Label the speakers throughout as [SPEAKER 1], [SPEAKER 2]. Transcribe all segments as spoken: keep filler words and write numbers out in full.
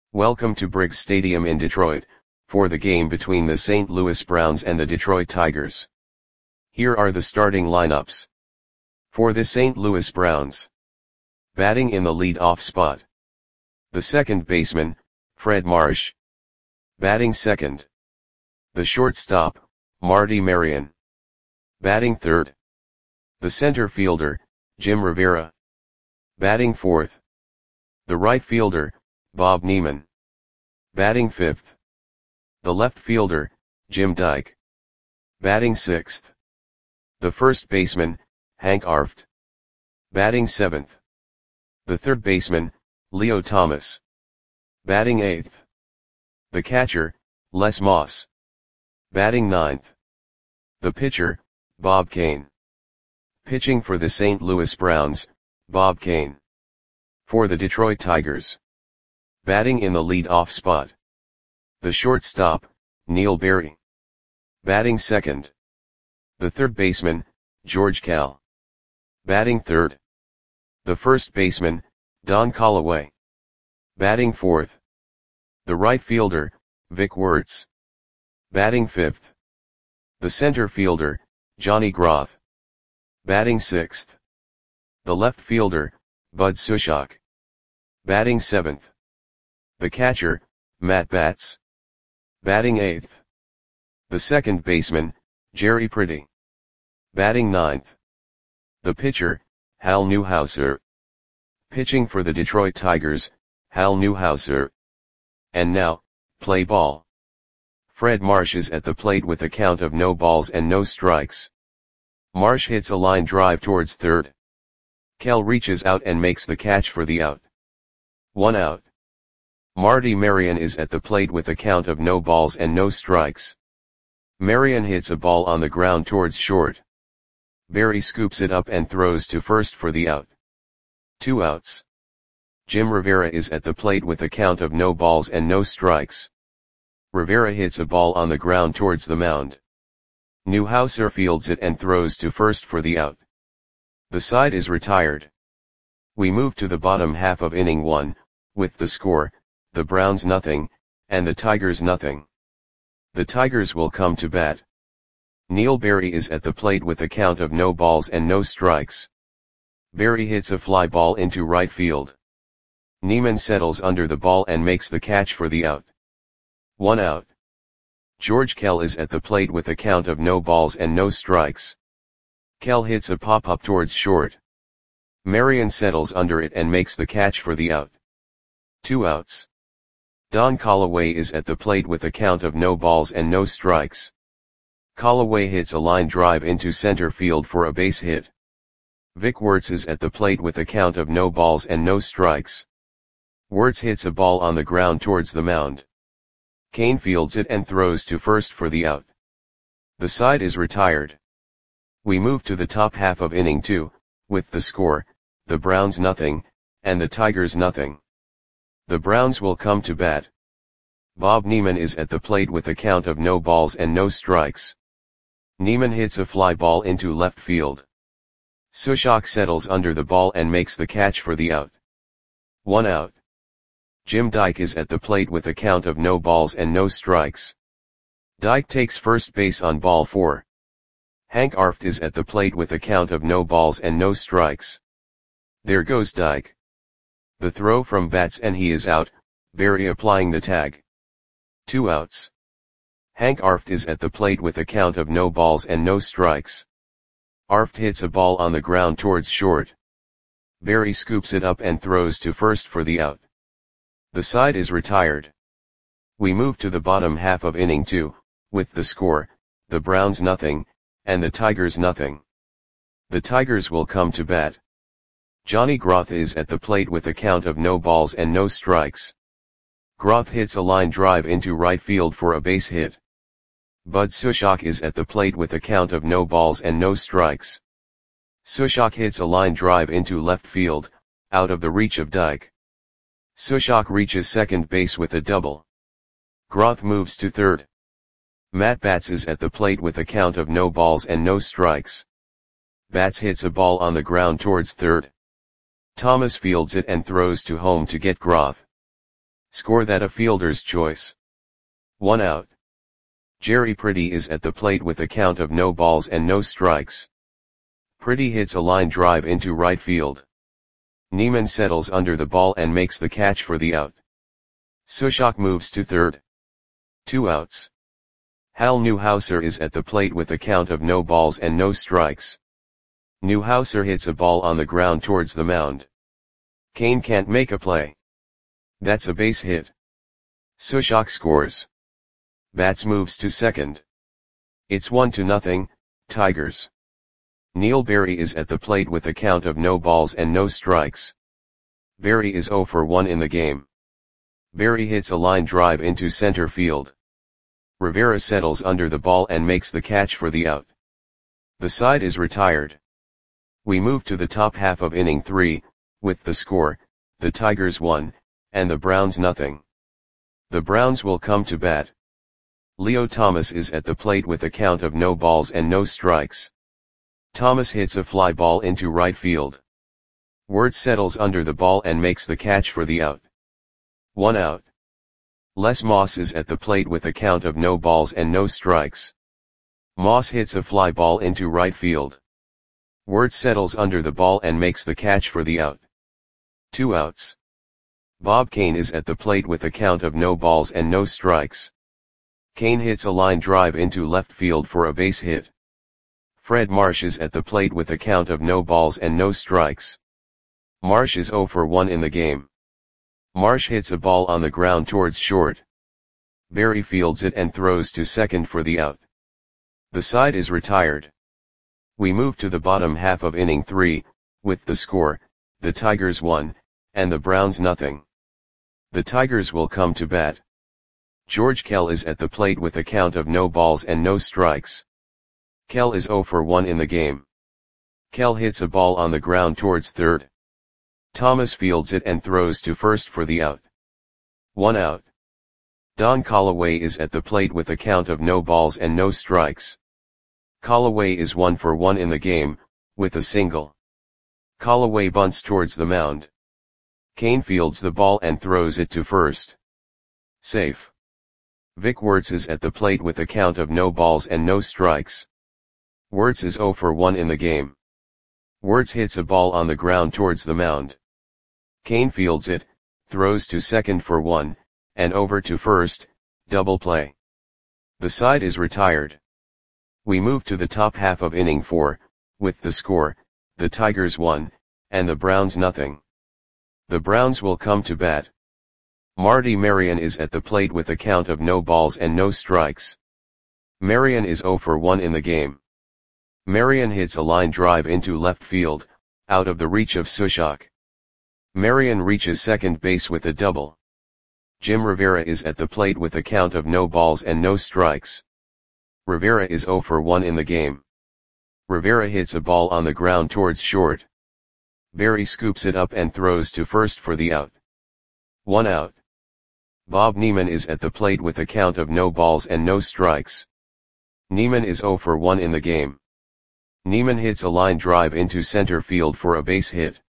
[SPEAKER 1] Welcome to Briggs Stadium in Detroit, for the game between the Saint Louis Browns and the Detroit Tigers. Here are the starting lineups. For the Saint Louis Browns. Batting in the lead-off spot. The second baseman, Fred Marsh. Batting second. The shortstop, Marty Marion. Batting third. The center fielder, Jim Rivera. Batting fourth. The right fielder, Bob Neiman. Batting fifth. The left fielder, Jim Dyke. Batting sixth. The first baseman, Hank Arft. Batting seventh. The third baseman, Leo Thomas. Batting eighth. The catcher, Les Moss. Batting ninth. The pitcher, Bob Kane. Pitching for the Saint Louis Browns, Bob Kane. For the Detroit Tigers. Batting in the lead-off spot. The shortstop, Neil Berry. Batting second. The third baseman, George Kell. Batting third. The first baseman, Don Callaway. Batting fourth. The right fielder, Vic Wertz. Batting fifth. The center fielder, Johnny Groth. Batting sixth. The left fielder, Bud Sushok. Batting seventh. The catcher, Matt Batts. Batting eighth. The second baseman, Jerry Pretty. Batting ninth. The pitcher, Hal Newhouser. Pitching for the Detroit Tigers, Hal Newhouser. And now, play ball. Fred Marsh is at the plate with a count of no balls and no strikes. Marsh hits a line drive towards third. Kell reaches out and makes the catch for the out. One out. Marty Marion is at the plate with a count of no balls and no strikes. Marion hits a ball on the ground towards short. Berry scoops it up and throws to first for the out. Two outs. Jim Rivera is at the plate with a count of no balls and no strikes. Rivera hits a ball on the ground towards the mound. Newhouser fields it and throws to first for the out. The side is retired. We move to the bottom half of inning one, with the score, the Browns nothing, and the Tigers nothing. The Tigers will come to bat. Neil Berry is at the plate with a count of no balls and no strikes. Berry hits a fly ball into right field. Neiman settles under the ball and makes the catch for the out. One out. George Kell is at the plate with a count of no balls and no strikes. Kell hits a pop-up towards short. Marion settles under it and makes the catch for the out. Two outs. Don Callaway is at the plate with a count of no balls and no strikes. Callaway hits a line drive into center field for a base hit. Vic Wertz is at the plate with a count of no balls and no strikes. Wertz hits a ball on the ground towards the mound. Kane fields it and throws to first for the out. The side is retired. We move to the top half of inning two, with the score, the Browns nothing, and the Tigers nothing. The Browns will come to bat. Bob Neiman is at the plate with a count of no balls and no strikes. Neiman hits a fly ball into left field. Sushok settles under the ball and makes the catch for the out. One out. Jim Dyke is at the plate with a count of no balls and no strikes. Dyke takes first base on ball four. Hank Arft is at the plate with a count of no balls and no strikes. There goes Dyke. The throw from Batts and he is out, Berry applying the tag. Two outs. Hank Arft is at the plate with a count of no balls and no strikes. Arft hits a ball on the ground towards short. Berry scoops it up and throws to first for the out. The side is retired. We move to the bottom half of inning two, with the score, the Browns nothing, and the Tigers nothing. The Tigers will come to bat. Johnny Groth is at the plate with a count of no balls and no strikes. Groth hits a line drive into right field for a base hit. Bud Sushok is at the plate with a count of no balls and no strikes. Sushok hits a line drive into left field, out of the reach of Dyke. Sushok reaches second base with a double. Groth moves to third. Matt Batts is at the plate with a count of no balls and no strikes. Batts hits a ball on the ground towards third. Thomas fields it and throws to home to get Groth. Score that a fielder's choice. One out. Jerry Pretty is at the plate with a count of no balls and no strikes. Pretty hits a line drive into right field. Neiman settles under the ball and makes the catch for the out. Sushok moves to third. Two outs. Hal Newhouser is at the plate with a count of no balls and no strikes. Newhouser hits a ball on the ground towards the mound. Kane can't make a play. That's a base hit. Sushok scores. Bats moves to second. It's one to nothing, Tigers. Neil Berry is at the plate with a count of no balls and no strikes. Berry is oh for one in the game. Berry hits a line drive into center field. Rivera settles under the ball and makes the catch for the out. The side is retired. We move to the top half of inning three, with the score, the Tigers one, and the Browns nothing. The Browns will come to bat. Leo Thomas is at the plate with a count of no balls and no strikes. Thomas hits a fly ball into right field. Wirtz settles under the ball and makes the catch for the out. One out. Les Moss is at the plate with a count of no balls and no strikes. Moss hits a fly ball into right field. Wirtz settles under the ball and makes the catch for the out. Two outs. Bob Kane is at the plate with a count of no balls and no strikes. Kane hits a line drive into left field for a base hit. Fred Marsh is at the plate with a count of no balls and no strikes. Marsh is oh for one in the game. Marsh hits a ball on the ground towards short. Berry fields it and throws to second for the out. The side is retired. We move to the bottom half of inning three, with the score, the Tigers one, and the Browns nothing. The Tigers will come to bat. George Kell is at the plate with a count of no balls and no strikes. Kell is oh for one in the game. Kell hits a ball on the ground towards third. Thomas fields it and throws to first for the out. One out. Don Callaway is at the plate with a count of no balls and no strikes. Callaway is one for one in the game, with a single. Callaway bunts towards the mound. Kane fields the ball and throws it to first. Safe. Vic Wirtz is at the plate with a count of no balls and no strikes. Wirtz is oh for one in the game. Wirtz hits a ball on the ground towards the mound. Kane fields it, throws to second for one, and over to first, double play. The side is retired. We move to the top half of inning four, with the score, the Tigers one, and the Browns nothing. The Browns will come to bat. Marty Marion is at the plate with a count of no balls and no strikes. Marion is oh for one in the game. Marion hits a line drive into left field, out of the reach of Sushok. Marion reaches second base with a double. Jim Rivera is at the plate with a count of no balls and no strikes. Rivera is oh for one in the game. Rivera hits a ball on the ground towards short. Berry scoops it up and throws to first for the out. One out. Bob Neiman is at the plate with a count of no balls and no strikes. Neiman is oh for one in the game. Neiman hits a line drive into center field for a base hit.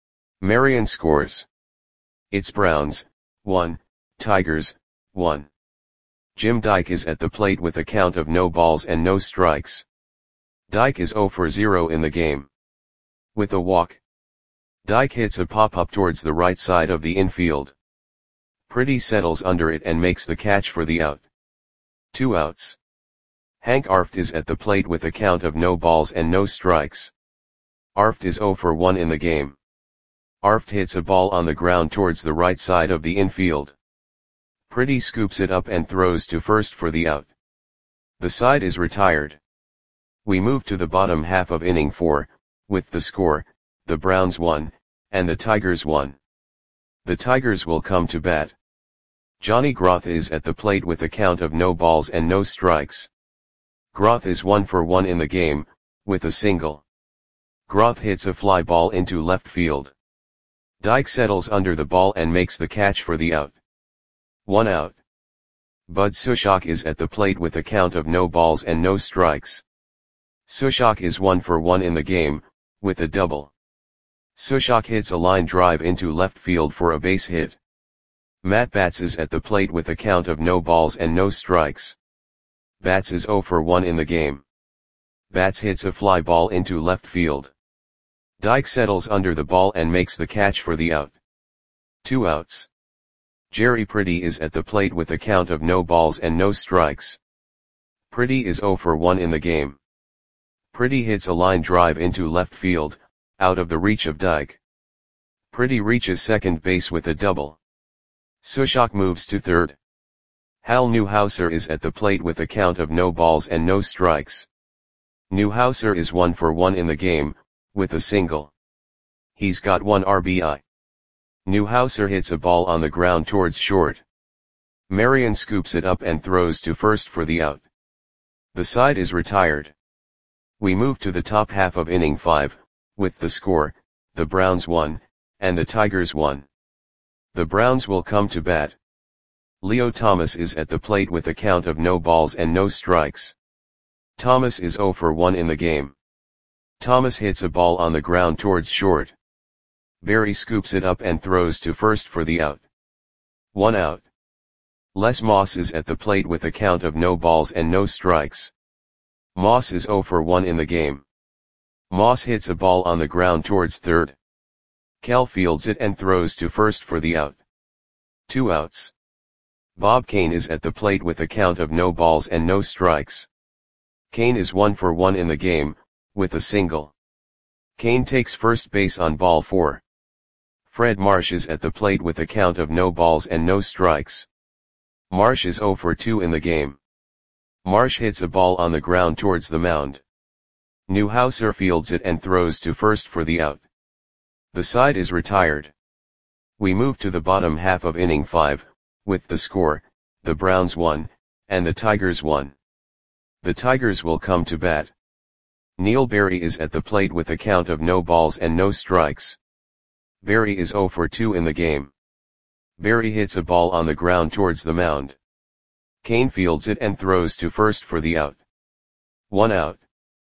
[SPEAKER 1] Marion scores. It's Browns, one, Tigers, one. Jim Dyke is at the plate with a count of no balls and no strikes. Dyke is oh for zero in the game. With a walk. Dyke hits a pop-up towards the right side of the infield. Pretty settles under it and makes the catch for the out. Two outs. Hank Arft is at the plate with a count of no balls and no strikes. Arft is oh for one in the game. Arft hits a ball on the ground towards the right side of the infield. Pretty scoops it up and throws to first for the out. The side is retired. We move to the bottom half of inning four, with the score, the Browns one, and the Tigers one. The Tigers will come to bat. Johnny Groth is at the plate with a count of no balls and no strikes. Groth is one for one in the game, with a single. Groth hits a fly ball into left field. Dyke settles under the ball and makes the catch for the out. One out. Bud Sushok is at the plate with a count of no balls and no strikes. Sushok is one for one in the game, with a double. Sushok hits a line drive into left field for a base hit. Matt Batts is at the plate with a count of no balls and no strikes. Batts is zero for one in the game. Batts hits a fly ball into left field. Dyke settles under the ball and makes the catch for the out. Two outs. Jerry Pretty is at the plate with a count of no balls and no strikes. Pretty is zero for one in the game. Pretty hits a line drive into left field, out of the reach of Dyke. Pretty reaches second base with a double. Sushok moves to third. Hal Newhouser is at the plate with a count of no balls and no strikes. Newhouser is one for one in the game, with a single. He's got one R B I. Newhouser hits a ball on the ground towards short. Marion scoops it up and throws to first for the out. The side is retired. We move to the top half of inning five, with the score, the Browns won, and the Tigers won. The Browns will come to bat. Leo Thomas is at the plate with a count of no balls and no strikes. Thomas is zero for one in the game. Thomas hits a ball on the ground towards short. Barry scoops it up and throws to first for the out. One out. Les Moss is at the plate with a count of no balls and no strikes. Moss is zero for one in the game. Moss hits a ball on the ground towards third. Kell fields it and throws to first for the out. Two outs. Bob Kane is at the plate with a count of no balls and no strikes. Kane is one for one in the game, with a single. Kane takes first base on ball four. Fred Marsh is at the plate with a count of no balls and no strikes. Marsh is zero for two in the game. Marsh hits a ball on the ground towards the mound. Newhouser fields it and throws to first for the out. The side is retired. We move to the bottom half of inning five, with the score, the Browns won, and the Tigers won. The Tigers will come to bat. Neil Berry is at the plate with a count of no balls and no strikes. Berry is zero for two in the game. Berry hits a ball on the ground towards the mound. Kane fields it and throws to first for the out. One out.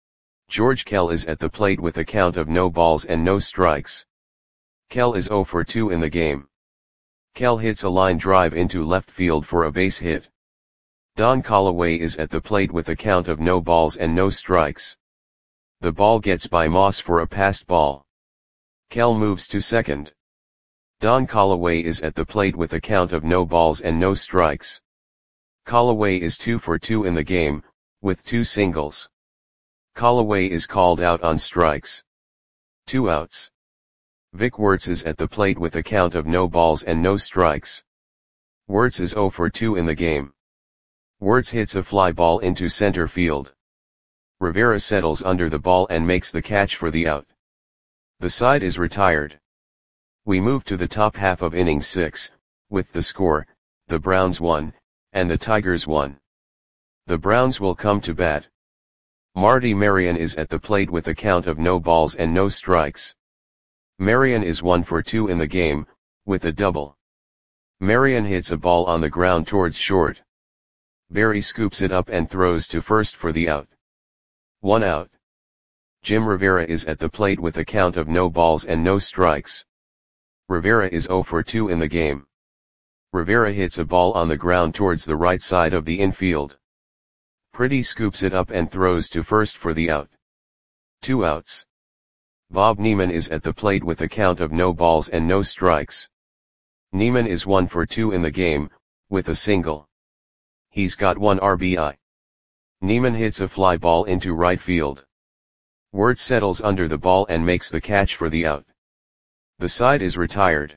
[SPEAKER 1] George Kell is at the plate with a count of no balls and no strikes. Kell is zero for two in the game. Kell hits a line drive into left field for a base hit. Don Callaway is at the plate with a count of no balls and no strikes. The ball gets by Moss for a passed ball. Kell moves to second. Don Callaway is at the plate with a count of no balls and no strikes. Callaway is two for two in the game, with two singles. Callaway is called out on strikes. Two outs. Vic Wertz is at the plate with a count of no balls and no strikes. Wertz is zero for two in the game. Wertz hits a fly ball into center field. Rivera settles under the ball and makes the catch for the out. The side is retired. We move to the top half of inning six, with the score, the Browns won, and the Tigers won. The Browns will come to bat. Marty Marion is at the plate with a count of no balls and no strikes. Marion is one for two in the game, with a double. Marion hits a ball on the ground towards short. Barry scoops it up and throws to first for the out. One out. Jim Rivera is at the plate with a count of no balls and no strikes. Rivera is zero for two in the game. Rivera hits a ball on the ground towards the right side of the infield. Pretty scoops it up and throws to first for the out. Two outs. Bob Neiman is at the plate with a count of no balls and no strikes. Neiman is one for two in the game, with a single. He's got one R B I. Neiman hits a fly ball into right field. Wertz settles under the ball and makes the catch for the out. The side is retired.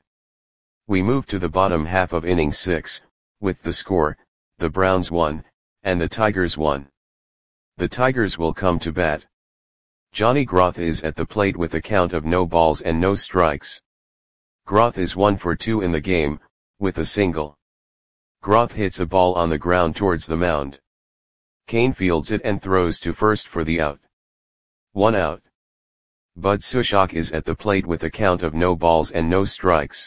[SPEAKER 1] We move to the bottom half of inning six, with the score, the Browns won, and the Tigers won. The Tigers will come to bat. Johnny Groth is at the plate with a count of no balls and no strikes. Groth is one for two in the game, with a single. Groth hits a ball on the ground towards the mound. Kane fields it and throws to first for the out. One out. Bud Sushok is at the plate with a count of no balls and no strikes.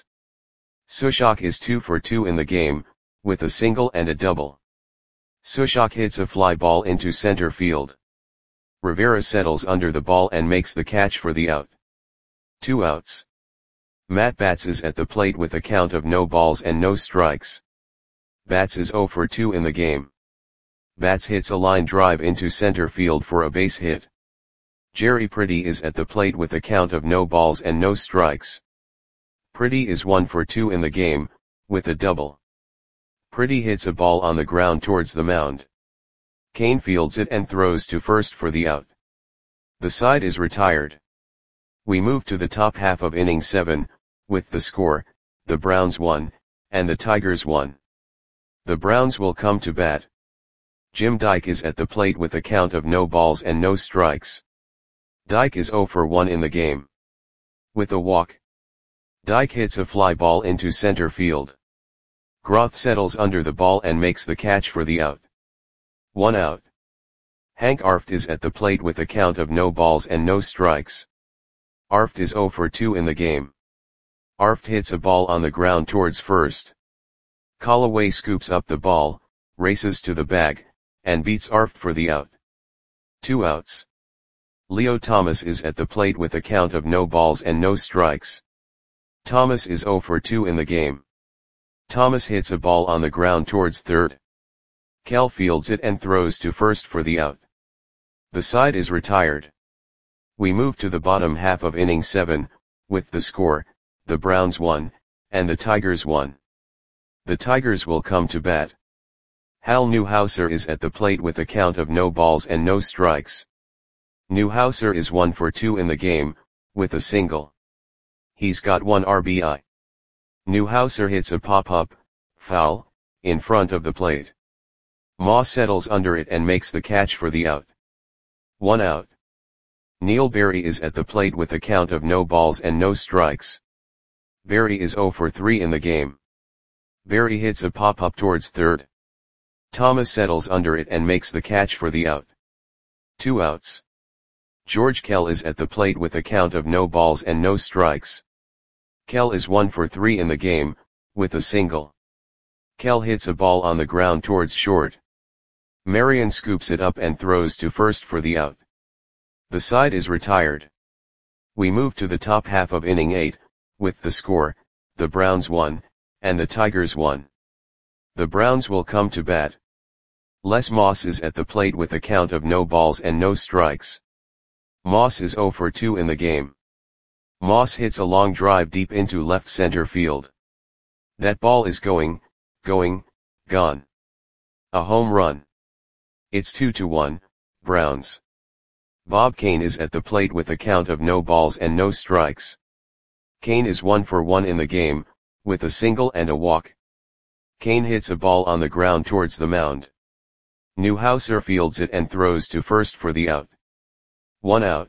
[SPEAKER 1] Sushok is two for two in the game, with a single and a double. Sushok hits a fly ball into center field. Rivera settles under the ball and makes the catch for the out. Two outs. Matt Batts is at the plate with a count of no balls and no strikes. Batts is zero for two in the game. Batts hits a line drive into center field for a base hit. Jerry Pretty is at the plate with a count of no balls and no strikes. Pretty is one for two in the game, with a double. Pretty hits a ball on the ground towards the mound. Kane fields it and throws to first for the out. The side is retired. We move to the top half of inning seven, with the score, the Browns won, and the Tigers won. The Browns will come to bat. Jim Dyke is at the plate with a count of no balls and no strikes. Dyke is zero for one in the game. With a walk. Dyke hits a fly ball into center field. Groth settles under the ball and makes the catch for the out. One out. Hank Arft is at the plate with a count of no balls and no strikes. Arft is zero for two in the game. Arft hits a ball on the ground towards first. Callaway scoops up the ball, races to the bag, and beats Arft for the out. Two outs. Leo Thomas is at the plate with a count of no balls and no strikes. Thomas is zero for two in the game. Thomas hits a ball on the ground towards third. Kell fields it and throws to first for the out. The side is retired. We move to the bottom half of inning seven, with the score, the Browns won, and the Tigers won. The Tigers will come to bat. Hal Newhouser is at the plate with a count of no balls and no strikes. Newhouser is one for two in the game, with a single. He's got one R B I. Newhouser hits a pop-up, foul, in front of the plate. Moss settles under it and makes the catch for the out. One out. Neil Berry is at the plate with a count of no balls and no strikes. Berry is zero for three in the game. Berry hits a pop-up towards third. Thomas settles under it and makes the catch for the out. Two outs. George Kell is at the plate with a count of no balls and no strikes. Kell is one for three in the game, with a single. Kell hits a ball on the ground towards short. Marion scoops it up and throws to first for the out. The side is retired. We move to the top half of inning eight, with the score, the Browns won, and the Tigers won. The Browns will come to bat. Les Moss is at the plate with a count of no balls and no strikes. Moss is zero for two in the game. Moss hits a long drive deep into left center field. That ball is going, going, gone. A home run. It's two to one, Browns. Bob Kane is at the plate with a count of no balls and no strikes. Kane is one for one in the game, with a single and a walk. Kane hits a ball on the ground towards the mound. Newhouser fields it and throws to first for the out. One out.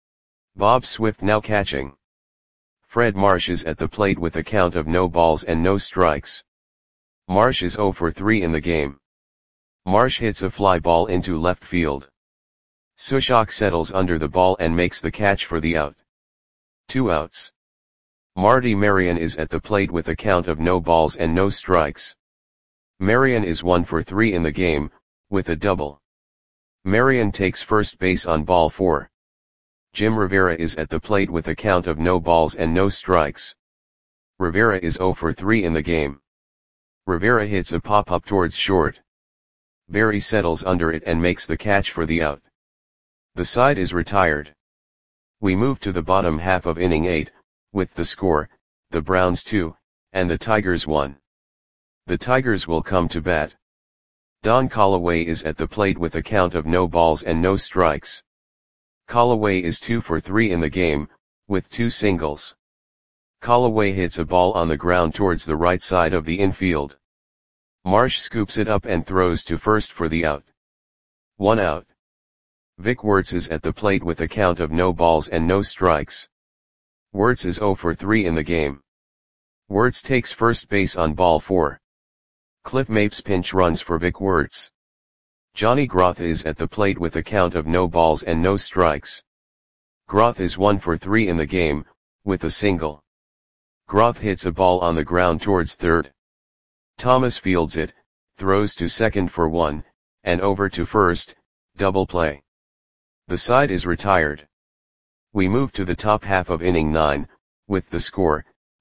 [SPEAKER 1] Bob Swift now catching. Fred Marsh is at the plate with a count of no balls and no strikes. Marsh is zero for three in the game. Marsh hits a fly ball into left field. Sushok settles under the ball and makes the catch for the out. Two outs. Marty Marion is at the plate with a count of no balls and no strikes. Marion is one for three in the game, with a double. Marion takes first base on ball four. Jim Rivera is at the plate with a count of no balls and no strikes. Rivera is zero for three in the game. Rivera hits a pop-up towards short. Berry settles under it and makes the catch for the out. The side is retired. We move to the bottom half of inning eight, with the score, the Browns two, and the Tigers one. The Tigers will come to bat. Don Callaway is at the plate with a count of no balls and no strikes. Callaway is two for three in the game, with two singles. Callaway hits a ball on the ground towards the right side of the infield. Marsh scoops it up and throws to first for the out. One out. Vic Wertz is at the plate with a count of no balls and no strikes. Wertz is zero for three in the game. Wertz takes first base on ball four. Cliff Mapes pinch runs for Vic Wertz. Johnny Groth is at the plate with a count of no balls and no strikes. Groth is one for three in the game, with a single. Groth hits a ball on the ground towards third. Thomas fields it, throws to second for one, and over to first, double play. The side is retired. We move to the top half of inning nine, with the score,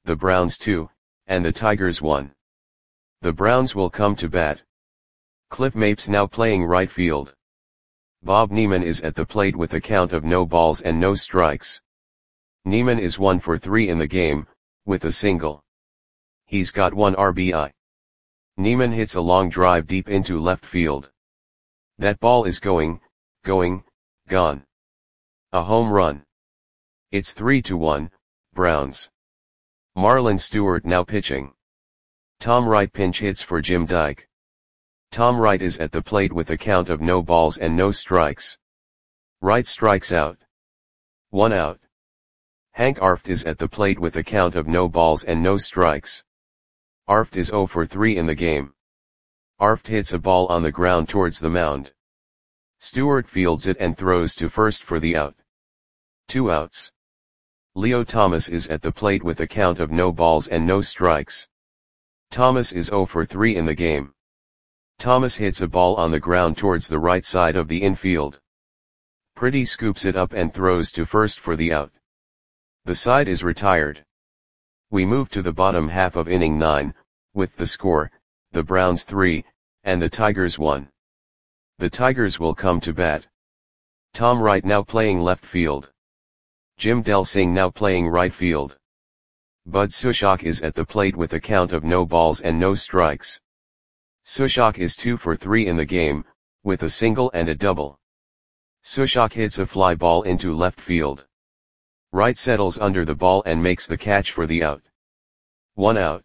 [SPEAKER 1] the Browns two, and the Tigers one. The Browns will come to bat. Cliff Mapes now playing right field. Bob Neiman is at the plate with a count of no balls and no strikes. Neiman is one for three in the game, with a single. He's got one R B I. Neiman hits a long drive deep into left field. That ball is going, going, gone. A home run. It's three to one, Browns. Marlon Stewart now pitching. Tom Wright pinch hits for Jim Dyke. Tom Wright is at the plate with a count of no balls and no strikes. Wright strikes out. One out. Hank Arft is at the plate with a count of no balls and no strikes. Arft is zero for three in the game. Arft hits a ball on the ground towards the mound. Stewart fields it and throws to first for the out. Two outs. Leo Thomas is at the plate with a count of no balls and no strikes. Thomas is zero for three in the game. Thomas hits a ball on the ground towards the right side of the infield. Pretty scoops it up and throws to first for the out. The side is retired. We move to the bottom half of inning nine, with the score, the Browns three, and the Tigers one. The Tigers will come to bat. Tom Wright now playing left field. Jim Delsing now playing right field. Bud Sushok is at the plate with a count of no balls and no strikes. Sushok is two for three in the game, with a single and a double. Sushok hits a fly ball into left field. Wright settles under the ball and makes the catch for the out. One out.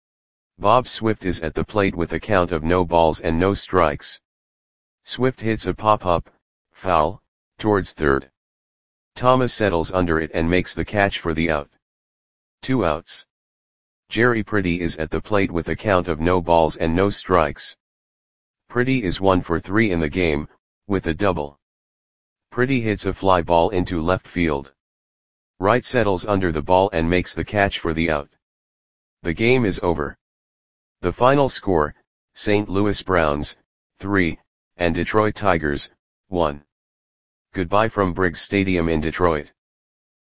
[SPEAKER 1] Bob Swift is at the plate with a count of no balls and no strikes. Swift hits a pop-up, foul, towards third. Thomas settles under it and makes the catch for the out. Two outs. Jerry Pretty is at the plate with a count of no balls and no strikes. Pretty is one for three in the game, with a double. Pretty hits a fly ball into left field. Wright settles under the ball and makes the catch for the out. The game is over. The final score, Saint Louis Browns, three, and Detroit Tigers, one. Goodbye from Briggs Stadium in Detroit.